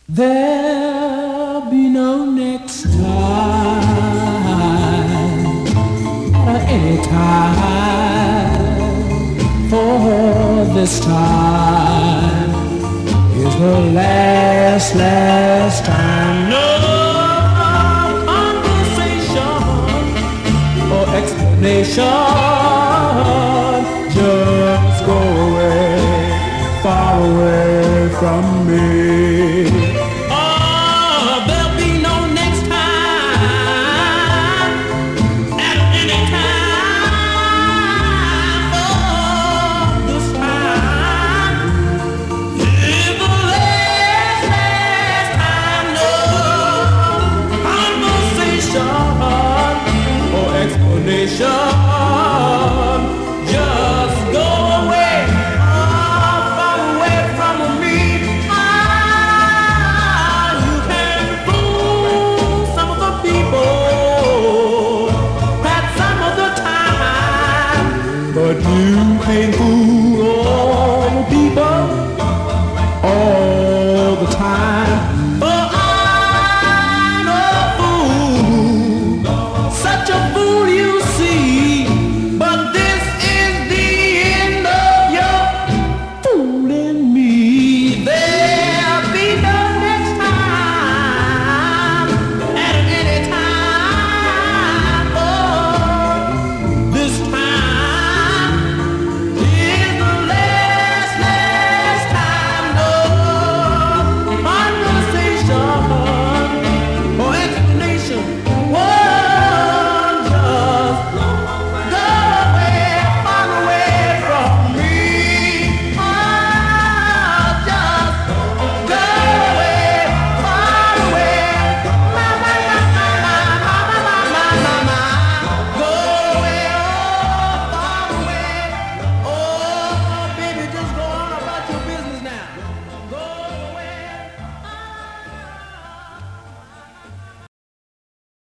There'll be no next time or any time, for this time is the last time. No conversation or explanation, just go away, far away from me.